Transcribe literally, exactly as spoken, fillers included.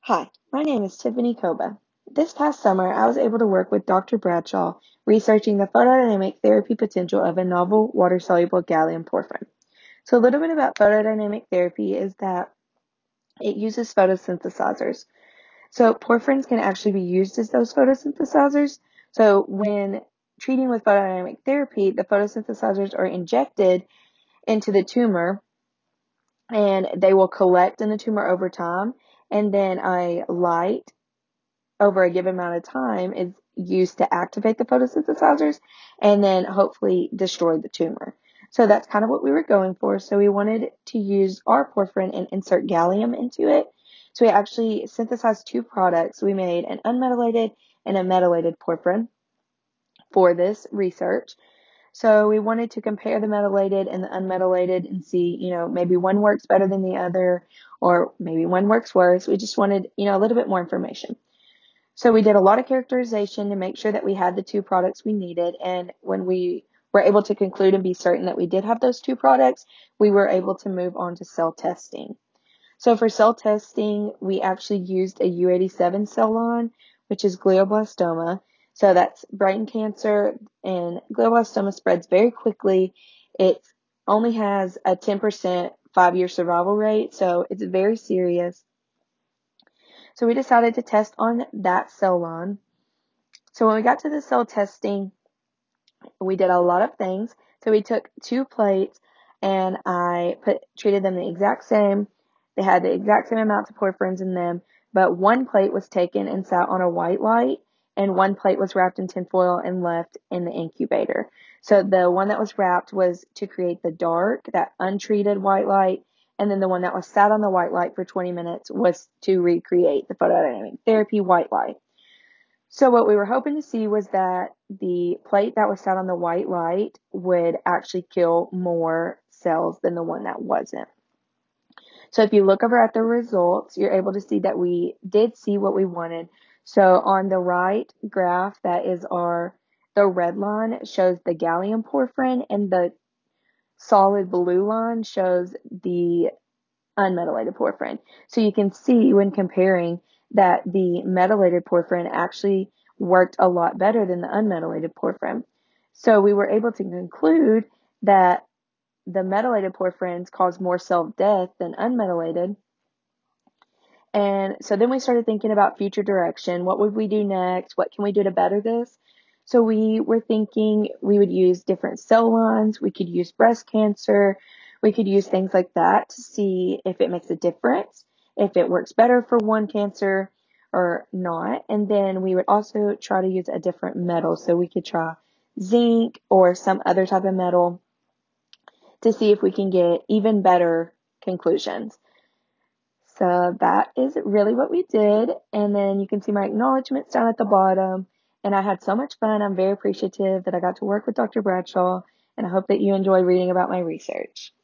Hi, my name is Tiffany Koba. This past summer, I was able to work with Doctor Bradshaw researching the photodynamic therapy potential of a novel water-soluble gallium porphyrin. So a little bit about photodynamic therapy is that it uses photosynthesizers. So porphyrins can actually be used as those photosynthesizers. So when treating with photodynamic therapy, the photosynthesizers are injected into the tumor and they will collect in the tumor over time, and then a light over a given amount of time is used to activate the photosynthesizers and then hopefully destroy the tumor. So that's kind of what we were going for. So we wanted to use our porphyrin and insert gallium into it. So we actually synthesized two products. We made an unmetallited and a metallated porphyrin for this research. So we wanted to compare the metallated and the unmetallated and see, you know, maybe one works better than the other, or maybe one works worse. We just wanted, you know, a little bit more information. So we did a lot of characterization to make sure that we had the two products we needed. And when we were able to conclude and be certain that we did have those two products, we were able to move on to cell testing. So for cell testing, we actually used a U eighty-seven cell line, which is glioblastoma. So that's brain cancer, and glioblastoma spreads very quickly. It only has a ten percent five-year survival rate, so it's very serious. So we decided to test on that cell line. So when we got to the cell testing, we did a lot of things. So we took two plates and I put treated them the exact same. They had the exact same amounts of porphyrins in them, but one plate was taken and sat on a white light, and one plate was wrapped in tinfoil and left in the incubator. So the one that was wrapped was to create the dark, that untreated white light, and then the one that was sat on the white light for twenty minutes was to recreate the photodynamic therapy white light. So what we were hoping to see was that the plate that was sat on the white light would actually kill more cells than the one that wasn't. So if you look over at the results, you're able to see that we did see what we wanted. So on the right graph, that is our, the red line shows the gallium porphyrin, and the solid blue line shows the unmetallated porphyrin. So you can see when comparing that the metallated porphyrin actually worked a lot better than the unmetallated porphyrin. So we were able to conclude that the metallated porphyrins cause more cell death than unmetallated. And so then we started thinking about future direction. What would we do next? What can we do to better this? So we were thinking we would use different cell lines. We could use breast cancer. We could use things like that to see if it makes a difference, if it works better for one cancer or not. And then we would also try to use a different metal. So we could try zinc or some other type of metal to see if we can get even better conclusions. So that is really what we did. And then you can see my acknowledgments down at the bottom. And I had so much fun. I'm very appreciative that I got to work with Doctor Bradshaw, and I hope that you enjoy reading about my research.